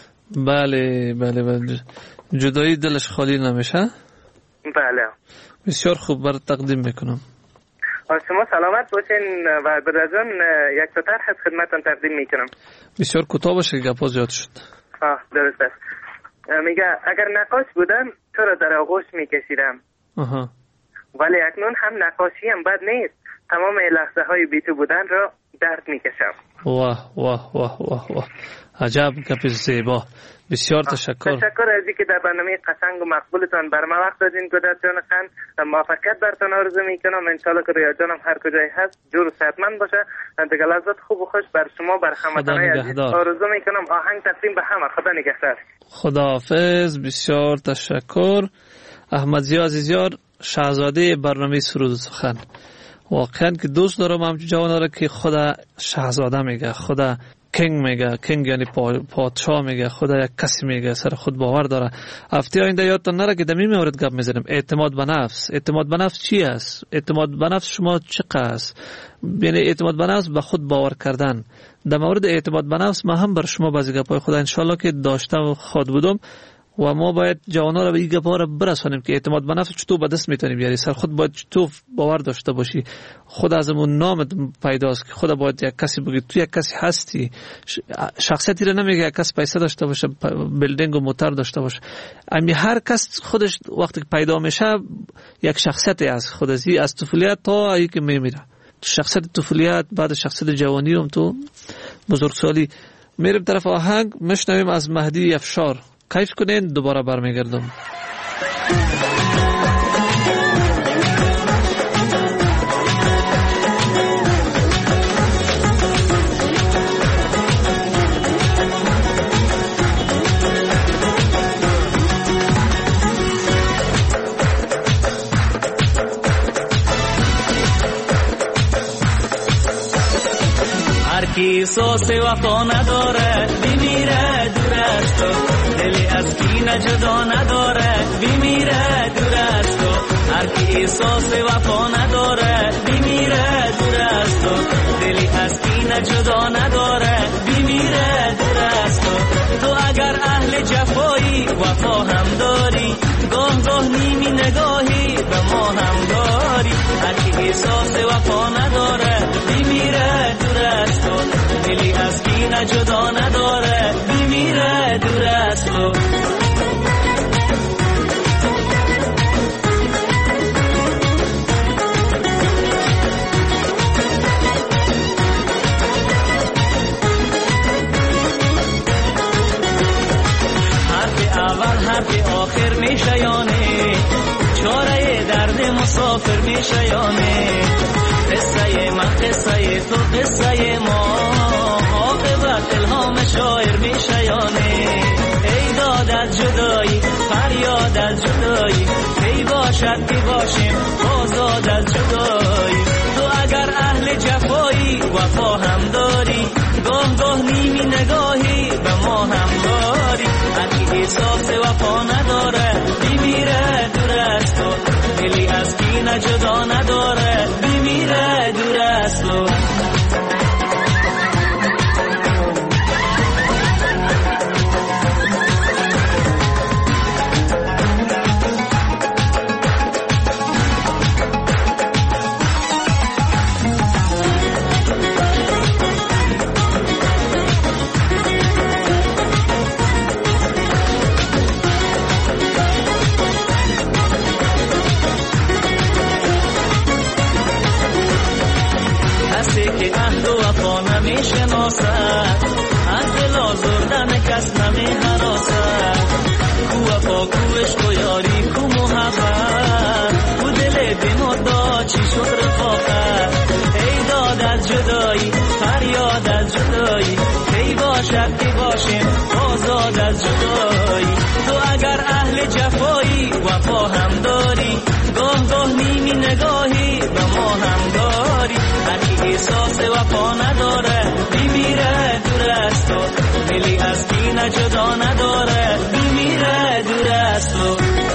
بله بله بله، جدایی دلش خالی نمیشه. بله بسیار خوب، برات تقدیم میکنم. شما سلامت باشین و برادران یک تا طرح خدمتتان تقدیم میکنم. بسیار کوتاه باشه، گپا زیاد شد. درست است. میگه اگر نقاش بودم تو را در آغوش میکشیدم، ولی اکنون هم نقاشی هم بد نیست، تمام لحظه های بی تو بودن را درد میکشم. واه واه واه واه واه، عجب گپ زیبا. بسیار تشکر. تشکر از اینکه در برنامه قشنگ و مقبولتان بر ما وقت دادین. گودرز جان خان موفقیت برتون آرزو میکنم. ان شاء الله که رویا جانم هر کجای هست جور و صحتمند باشه. دیگه لحظات خوب و خوش بر شما بر هموطنان عزیز آرزو میکنم. آهنگ تقدیم به همه. خدا نگهدار. خداحافظ. بسیار تشکر. احمد ضیا عزیزیار، شاهزاده برنامه سرود و سخن. واقعا که دوست دارم همچون جوان را که خدا شاهزاده میگه، خدا کینگ میگه. کینگ یعنی پادشاه میگه. خدا یک کسی میگه، سر خود باور داره. هفته آینده یادتان نره که دمی مورد گپ میزنیم. اعتماد به نفس. اعتماد به نفس چی است؟ اعتماد به نفس شما چقدر است؟ یعنی اعتماد به نفس به خود باور کردن. در مورد اعتماد به نفس ما هم بر شما بعضی گپای خدا ان شاء الله که داشتم خود بودم و ما باید جوانا را به این گپا را برسانیم که اعتماد به نفس چطور به دست میتونیم بیاری. سر خود باید چطور باور داشته باشی. خود از اون نام پیداست که خدا باید یک کسی بگی تو یک کسی هستی. شخصیتی را نمیگه یک کس پیسه داشته باشه، بیلدینگ و موتور داشته باشه. امی هر کس خودش وقتی پیدا میشه یک شخصیتی از خودی، از طفولیت تا ای که میمیره. شخصیت طفولیت، بعد شخصیت جوانی هم تو بزرگسالی. میریم طرف آهنگ، میشنویم از مهدی افشار. کیف کنین، دوباره برمیگردم. هر کی سوس وفا نداره بمیره دور از تو، دلی از کینه جدا نداره بمیره دور از تو. هر کی احساس وفا نداره بمیره دور از تو، دلی از کینه جدا نداره بمیره دور از تو. تو اگر اهل جفایی وفا هم داری، گاه گاه نیمی نگاهی به ما هم داری. هر کی احساس وفا نداره بمیره دور از تو، دلی از کینه جدا نداره بمیره دور از تو. حرف اول حرف آخر میشه یانه، چاره درد مسافر میشه یانه. قصه من قصه تو قصه ما، عاقبت الهام شاعر میشه یانه. ای داد از جدایی فریاد از جدایی، کی باشد که باشیم آزاد از جدایی. تو اگر اهل جفایی وفا هم داری، گاه گاه نیمی نگاهی به ما هم داری. هرکی احساس وفا نداره بمیره دور از تو، دلی از کینه جدا نداره بمیره دور از تو. از دل آزردن کس نمی حراسد، کو وفا کو عشق و یاری کو محبت، کو دل بی‌مدعا چی شد رفاقت. ای داد از جدایی فریاد از جدایی، کی باشد که باشیم آزاد از جدایی. تو اگر اهل جفایی وفا هم داری، گاه گاه نیمی نگاهی به ما هم داری. هرکی احساس وفا نداره بمیره دور از تو، دلی از کینه جدا نداره بمیره دور از تو.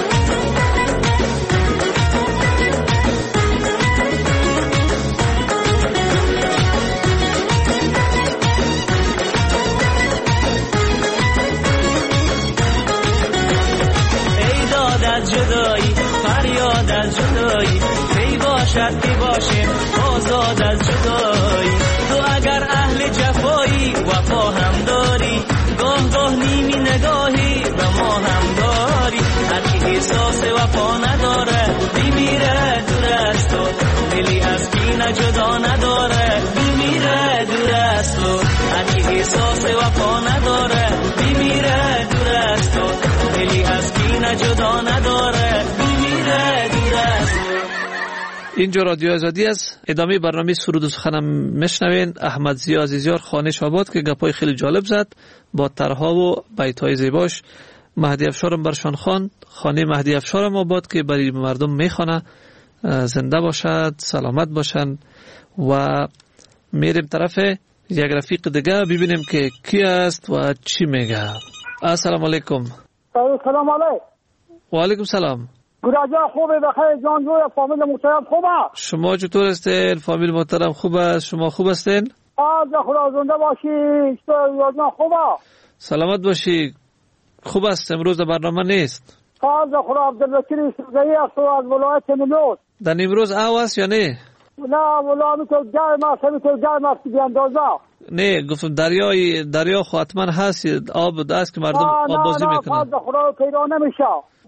ای داد از جدایی فریاد از جدایی، کی باشد که باشیم آزاد از جدایی. تو اگر اهل جفایی وفا هم داری، گاه گاه نیمی نگاهی به ما هم داری. هرکی احساس وفا نداره بمیره دور از تو، دلی از کینه جدا نداره بمیره دور از است و هرچی احساس وفا نداره میمیره دور است و دلی از کینه جدا نداره میمیره دور است. اینجا رادیو آزادی است. ادامه برنامه سرود و سخنم میشنوین. احمد ضیا عزیزیار خانش آباد که گپای خیلی جالب زد با طرح‌ها و بیت‌های زیباش. مهدی افشارم برشان خان، خانه مهدی افشارم آباد که برای مردم میخونه. زنده باشد، سلامت باشند. و میریم طرف یک رفیق دیگه ببینیم که کی است و چی میگه. السلام علیکم. سلام علیکم. و علیکم سلام. گراجا خوبه بخیر جان جوی فامیل محترم خوبه؟ شما چطور هستین؟ فامیل محترم خوب است؟ شما خوب هستین؟ از خدا زنده باشی. جان خوبه؟ سلامت باشی. خوب است. امروز برنامه نیست. از خدا عبدالوکیل سوزایی است از ولایت نیمروز. در نیمروز آو است یا نه؟ نه ولا میتو گرم است میتو گرم است بی اندازه. نه گفتم دریا خو حتما هست آب است که مردم آب بازی میکنن. نه خدا پیدا نمیشه.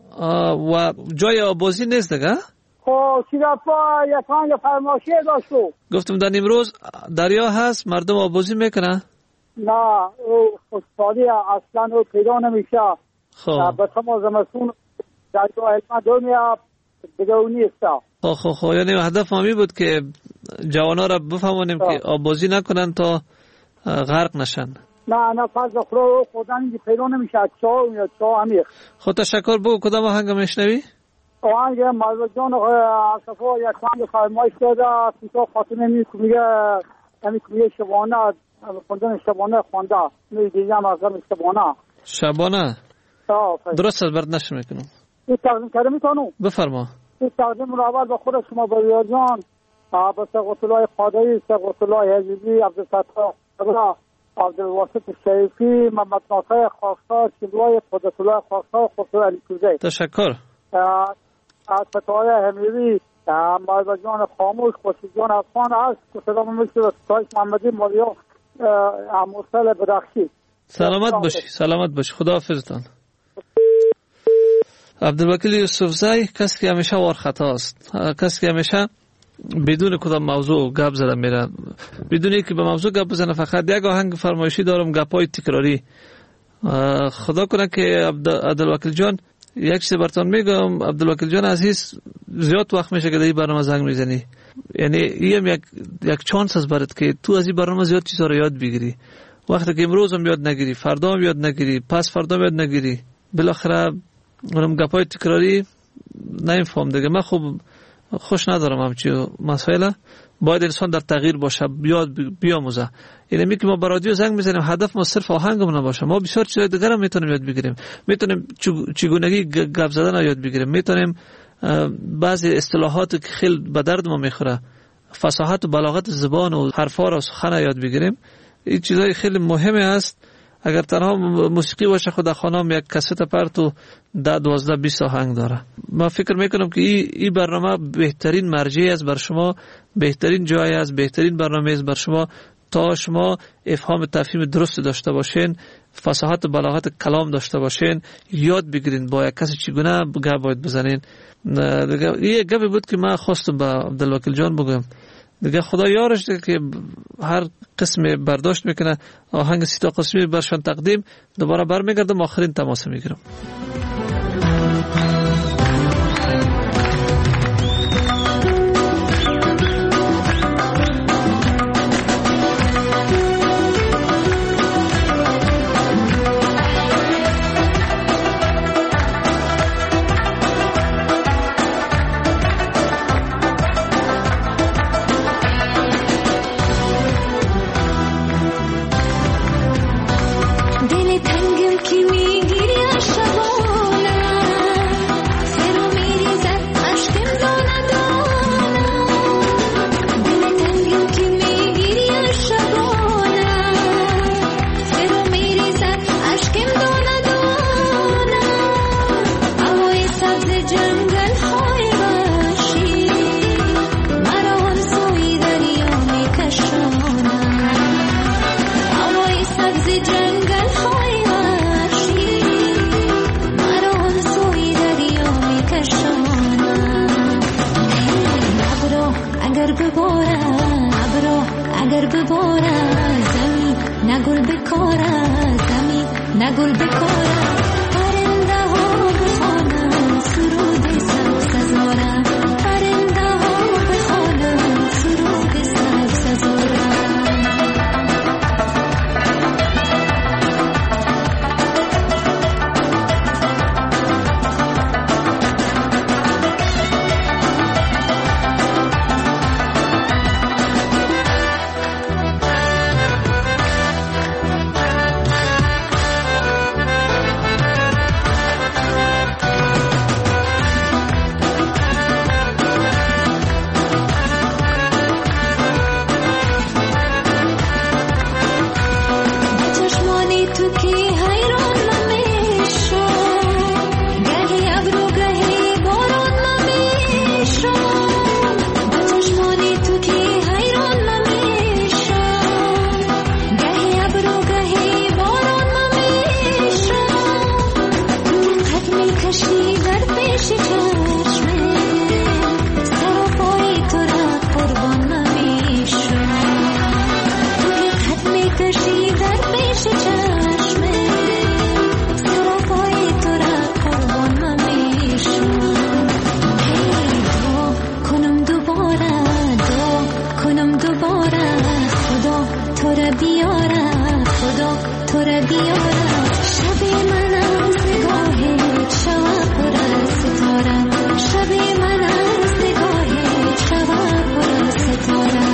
و جای آب بازی نیست دیگه؟ خب سیرپا یک پنج فرماشی داشتو. گفتم در نیمروز دریا هست مردم آب بازی میکنن؟ نه خوشحالی اصلا پیدا نمیشه. خب بس ما زمستون دریا علم دنیا دیگه نیست. خب یعنی هدف ما می بود که جوانا را بفهمونیم که آب بازی نکنن تا غرق نشن. نه پس خدا اینجا پیدا نمیشه. چا امیر خود تشکر. بگو کدام آهنگ میشنوی؟ آهنگ مرد جان صفا یک آهنگ فرمایش داده تو خاتمه میگه شبانه خوندن شبانه خونده میگم از شبانه درست از برد نشه میکنم. این تقدیم کرده میتونم بفرما. این تقدیم رو اول به خود شما بریار جان به سقوط الله قادری، سقوط الله حجیبی، عبدالفتاح صبرا، عبدالواسط شریفی، محمد ناصر خاکسار، چلوای قدرت الله خاکسار، خسرو علی کوزی. تشکر. از فتاوای همیری مرد جان خاموش، خوشی جان افغان هست که سلام میشه به ستایش محمدی ماریا مرسل بدخشی. سلامت باشی. خدا حافظتان. عبدالوکیل یوسفزی کسی که همیشه وار خطا است، کسی که همیشه بدون کدام موضوع گپ زده میره، بدون که به موضوع گپ بزنه. فقط یک آهنگ فرمایشی دارم گپای تکراری. خدا کنه که عبدالوکیل جان یک چیز براتون میگم. عبدالوکیل جان عزیز زیاد وقت میشه که در این برنامه زنگ میزنی، یعنی این یک چانس است برات که تو از این برنامه زیاد چیزا رو یاد بگیری. وقتی که امروز هم یاد نگیری، فردا هم یاد نگیری، پس فردا هم یاد نگیری، بالاخره اونم گپای تکراری نمیفهم دیگه. من خوب خوش ندارم همچی مسائل. باید انسان در تغییر باشه، بیاموزه. یعنی می که ما به رادیو زنگ میزنیم هدف ما صرف آهنگمون نباشه، ما بسیار چیزای دیگر هم میتونیم یاد بگیریم. میتونیم چگونگی گپ زدن رو یاد بگیریم، میتونیم بعضی اصطلاحات که خیلی به درد ما میخوره، فصاحت و بلاغت زبان و حرفا و سخن یاد بگیریم. این چیزای خیلی مهمه است. اگر تنها موسیقی باشه خود خانم یک کست پرت و 10-12-20 آهنگ داره. من فکر میکنم که این برنامه بهترین مرجع است بر شما، بهترین جای است، بهترین برنامه است بر شما تا شما افهام تفهیم درست داشته باشین، فصاحت و بلاغت کلام داشته باشین، یاد بگیرین با یک کسی چگونه گپ باید بزنین. این گپی بود که من خواستم به عبدالوکیل جان بگم. دیگه خدا یارش که هر قسم برداشت میکنه. آهنگ 3 قسمی برشان تقدیم. دوباره برمیگردم آخرین تماس میگیرم. دل تنگم که میگیری شبا کشی در پیش چشمه سراپای تو را قربان نمیشم توی خط میکشی در پیش چشمه سراپای تو را قربان نمیشم هی دو کنم دوباره خدا تو را بیاره خدا تو را بیاره شب من از نگاه شب پر ستاره شب من از نگاه شب پر ستاره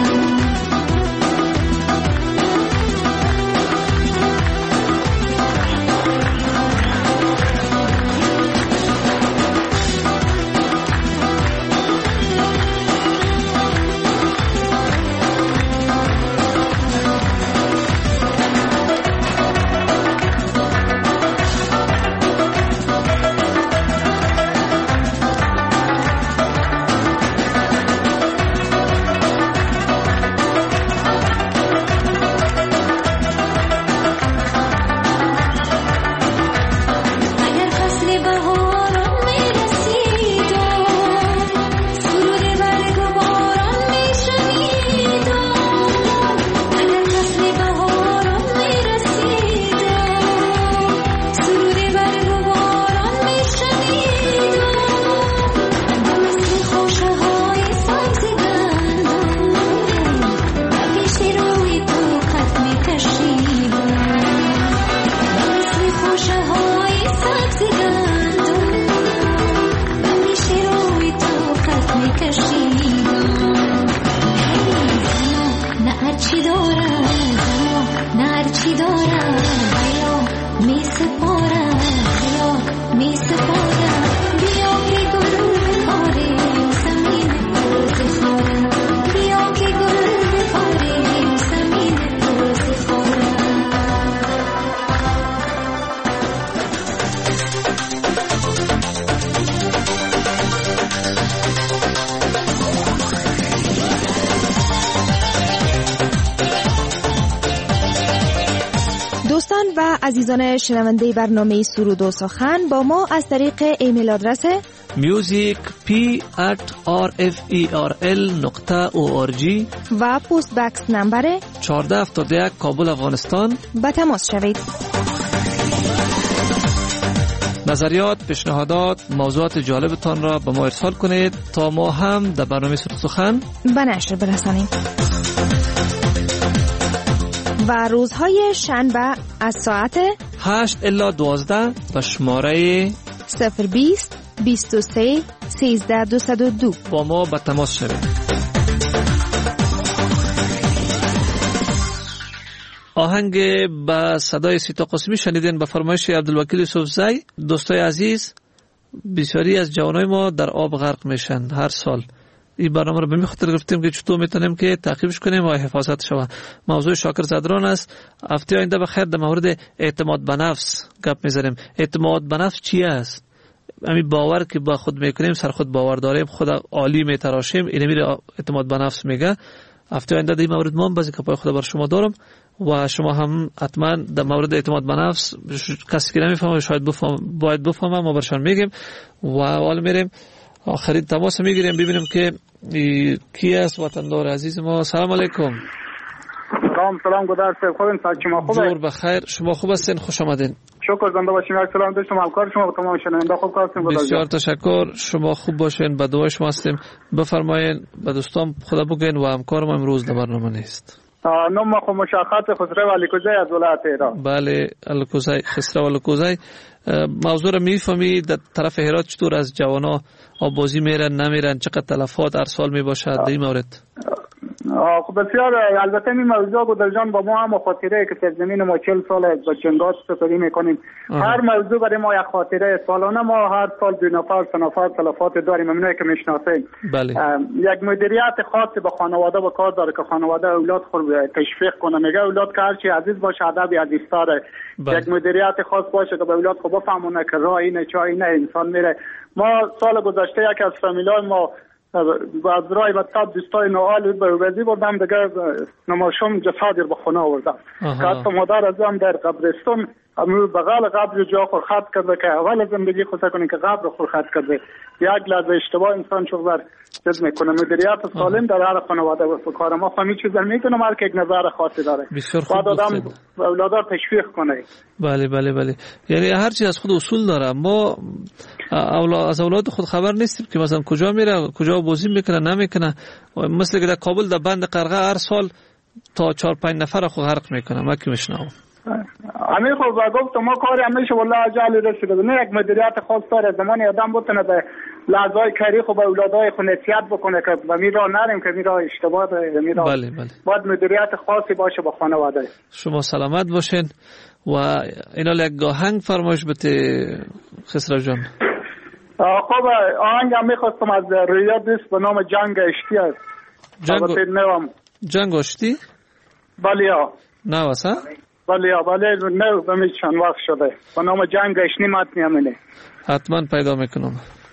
دوستان و عزیزان شنونده برنامه سرود و سخن با ما از طریق ایمیل آدرس musicp@rferl.org و پست بکس نمبر 1471 کابل افغانستان با تماس شوید. نظریات، پیشنهادات، موضوعات جالبتان را به ما ارسال کنید تا ما هم در برنامه سرود و سخن به نشر برسانیم. و روزهای شنبه از ساعت 8 الی 12 به شماره 020 23 13 202 با ما به تماس شوید. آهنگ به صدای سیتا قاسمی شنیدین به فرمایش عبدالوکیل یوسفزی. دوستای عزیز، بسیاری از جوانای ما در آب غرق میشن هر سال. این برنامه رو به می خاطر گرفتیم که چطور میتونیم که تعقیبش کنیم و حفاظت شود. موضوع شاکر زدران است. هفته آینده بخیر در مورد اعتماد به نفس گپ میزنیم. اعتماد به نفس چی است؟ همین باور که با خود میکنیم، سر خود باور داریم، خود عالی میتراشیم، این میره اعتماد به نفس میگه. هفته آینده در این مورد ما بعضی گپای خود بر شما دارم و شما هم حتما در مورد اعتماد به نفس کسی که نمیفهمه شاید باید بفهمه ما برشان میگیم و حال میریم آخرین تماس میگیریم ببینیم که کی است وطندار عزیز ما. سلام علیکم. سلام گودرز خوبین؟ شما خوبه؟ زور بخیر. شما خوب هستین؟ خوش آمدین. شکر زنده باشین. یک سلام داشتم همکار شما و تمام شنونده خوب هستین گودرز. بسیار تشکر. شما خوب باشین. به دعای شما هستیم. بفرمایین به دوستان خدا بگین و همکارم امروز در برنامه نیست. نام خو مشاخات خسرو الکوزی از ولایت ایران. بله الکوزی، خسرو الکوزی. موضوع رو میفهمی در طرف هرات چطور از جوانا آبازی میرن نمیرن، چقدر تلفات هر سال میباشد در این مورد؟ خب بسیار البته این موضوع گودرز جان با ما هم خاطره که سرزمین ما 40 سال با جنگات سپری میکنیم. هر موضوع برای ما یک خاطره سالانه، ما هر سال 2 نفر 3 نفر تلفات داریم. ممنونه که میشناسین. بله. یک مدیریت خاصی به خانواده به کار داره که خانواده اولاد خود تشویق کنه. میگه اولاد که هرچی عزیز باشه ادب عزیزتره. یک مدیریت خاص باشه که به اولاد خود بفهمونه که راه اینه چا اینه انسان میره. ما سال گذشته یک از فامیلای ما از رای بدتاب دوستای نوال به وزی بردم دیگه نماشم جسادی به خونه آوردم که حتی مادر از هم در قبرستان امروز بغل قبر جا خور خط کرده که اول زندگی خود کنه که قبر خور خط کرده. یک لحظه اشتباه انسان شغل چیز میکنه. مدیریت سالم در هر خانواده و کار ما همین چیزا میتونه مرد که یک نظر خاصی داره. بعد آدم اولادار تشویق کنه. بله بله بله. یعنی هر چیز از خود اصول داره. ما از اولاد خود خبر نیستیم که مثلا کجا میره، کجا بازی میکنه نمیکنه. مثل که در کابل در بند قرغه هر سال تا 4-5 نفر خود غرق میکنه. ما که میشنوم. امیر خود گفت ما کاری همیشه والله اجل رسیده. نه یک مدیریت خاص داره. زمانی آدم بتونه به لحظه‌های کاری خود به اولادای خود نصیحت بکنه که و میرا نریم که میرا اشتباه داره. میرا بله بله. باید مدیریت خاصی باشه با خانواده. شما سلامت باشین و اینا یک آهنگ فرمایش بده خسرو جان. خب آهنگ هم میخواستم از رویا دوست به نام جنگ اشتی است. جنگ اشتی؟ بله ها. نه واسه؟ بله نه بمی چند وقت شده با نام جنگ اشنی متنی همینه. حتما پیدا میکنم.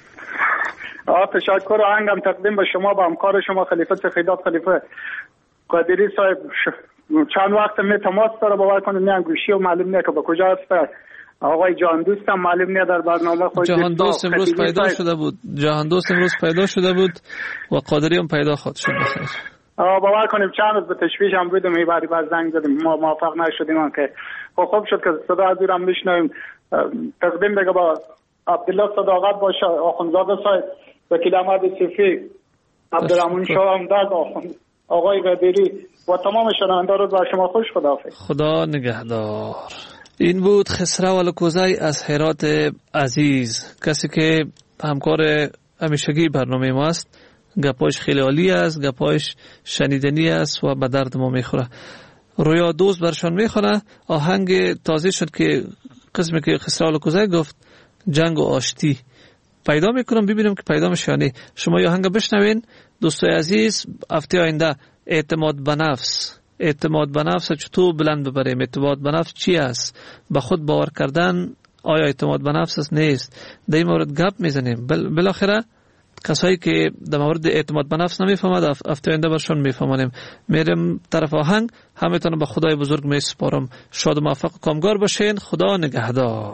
تشکر. آهنگم تقدیم به شما با همکار شما خلیفه سخیدات خلیفه قادری صاحب. چند وقت می تماس داره باور کنید نه گوشی و معلوم نه که به کجا است. آقای جهان دوست هم معلوم نه در برنامه خود. جهان دوست امروز پیدا شده بود. جهان دوست امروز پیدا شده بود و قادری هم پیدا خواهد شد بخیر. باور کنیم چند روز به تشویش هم بودیم میبری بعد زنگ زدیم ما موافق نشدیم که خوب شد که صدا از ایران میشنویم. تقدیم دیگه با عبدالله صداقت باشه آخوندزاده صاحب وکیل احمد صفی عبدالرحمن شاه همدرد آقای قادری و تمام شنونده رو بر شما خوش. خداحافظ. خدا نگهدار. این بود خسرو الکوزی از هرات عزیز، کسی که همکار همیشگی برنامه ما است. گپایش خیلی عالی است، گپایش شنیدنی است و به درد ما میخوره. رویا دوست برشان میخوره. آهنگ تازه شد که قسمی که خسرو الکوزی گفت جنگ و آشتی پیدا میکنم ببینم که پیدا میشه یا نه. شما آهنگ بشنوین دوستای عزیز. هفته آینده اعتماد به نفس چطور بلند ببریم؟ اعتماد به نفس چی است؟ به خود باور کردن آیا اعتماد به نفس است نیست؟ در این مورد گپ میزنیم. بالاخره کسایی که در مورد اعتماد به نفس نمیفهمد هفته آینده برشون میفهمانیم. میرم طرف آهنگ. همتون به خدای بزرگ میسپارم. شاد و موفق و کامگار باشین. خدا نگهدار.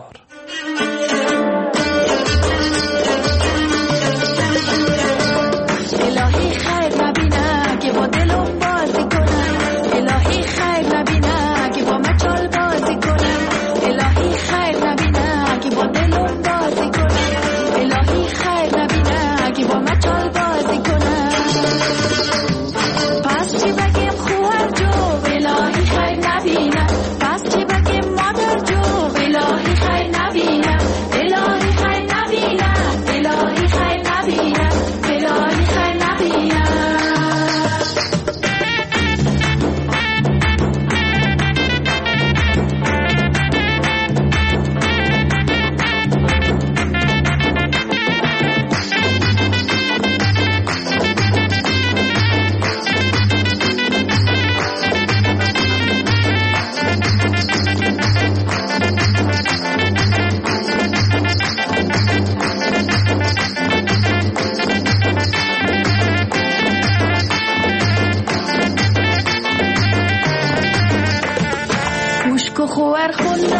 الهی خیر نبینه که با دلم بازی کنم. الهی خیر نبینه که با مچال بازی کنم. الهی خیر نبینه که با دلم بازی کنم. الهی خیر نبینه که با مچال بازی کنم. پس چی بگیم خوهر جو الهی خیر نبینه. پس چی بگیم مادر جو الهی خیر نبینه. الهی خیر نبینه. الهی خیر نبینه. الهی خیر نبینه. خوار خون